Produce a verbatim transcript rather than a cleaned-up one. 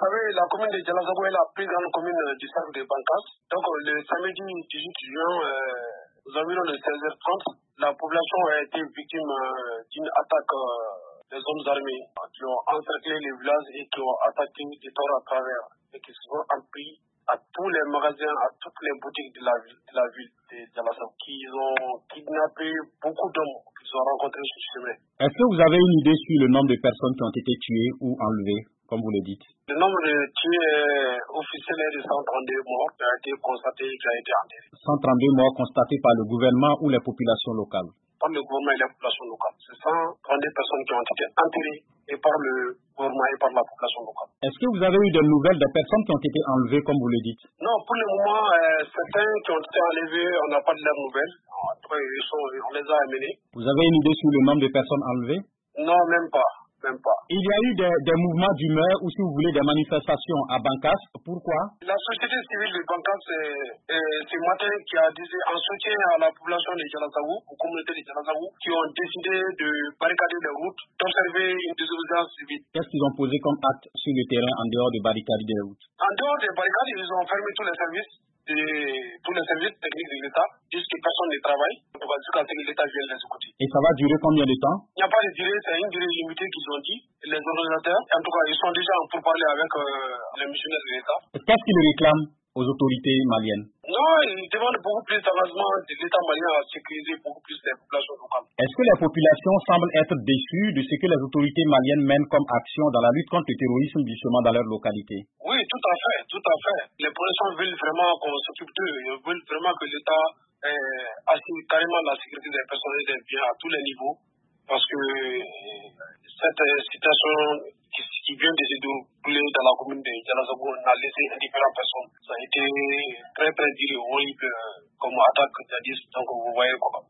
savez, la commune de Dialazago est la plus grande commune du cercle de Bankas. Donc le samedi dix-huit juin, euh, aux environs de seize heures trente, la population a été victime euh, d'une attaque euh, des hommes armés qui ont encerclé les villages et qui ont attaqué des torts à travers et qui se sont empris à tous les magasins, à toutes les boutiques de la ville de, la ville de Dialazago, qui ont kidnappé beaucoup d'hommes qu'ils ont rencontrés sur ce chemin. Est-ce que vous avez une idée sur le nombre de personnes qui ont été tuées ou enlevées, comme vous le dites? Le nombre de tués officiels est de cent trente-deux morts qui a été constaté et qui a été enterré. cent trente-deux morts constatés par le gouvernement ou les populations locales? Par le gouvernement et les populations locales. C'est cent trente-deux personnes qui ont été enterrées et par le gouvernement et par la population locale. Est-ce que vous avez eu des nouvelles des personnes qui ont été enlevées, comme vous le dites? Non, pour le moment, euh, certains qui ont été enlevés, on n'a pas de leurs nouvelles. Après, ils sont, on les a amenés. Vous avez une idée sur le nombre de personnes enlevées? Non, même pas. Même pas. Il y a eu des, des mouvements d'humeur ou, si vous voulez, des manifestations à Bankas. Pourquoi? La société civile de Bankas, euh, euh, ce matin, qui a dit, en soutien à la population de Dialazago, aux communautés de Dialazago, qui ont décidé de barricader les routes, d'observer une désobéissance civile. Qu'est-ce qu'ils ont posé comme acte sur le terrain en dehors de barricader les routes? En dehors des barricades, ils ont fermé tous les services. De, tous les services techniques de l'État, puisque personne ne travaille, on va jusqu'à ce que l'État vienne les écouter. Et ça va durer combien de temps? Il n'y a pas de durée, c'est une durée limitée qu'ils ont dit. Les organisateurs, en tout cas, ils sont déjà en pourparlers avec euh, les missionnaires de l'État. Qu'est-ce qu'ils réclament aux autorités maliennes? Non, ils demandent beaucoup plus d'avancement de l'État malien à sécuriser beaucoup plus les populations locales. Est-ce que les populations semblent être déçues de ce que les autorités maliennes mènent comme action dans la lutte contre le terrorisme, justement dans leur localité? Oui, tout à fait, tout à fait. Les populations veulent vraiment qu'on s'occupe d'eux. Ils veulent vraiment que l'État euh, assure carrément la sécurité des personnes et des biens à tous les niveaux. Parce que euh, cette euh, situation qui, qui vient de se dérouler dans la commune de Dialazago n'a laissé indifférentes personnes. Ça a été très très dur et horrible euh, comme attaque jadis. Donc vous voyez quoi.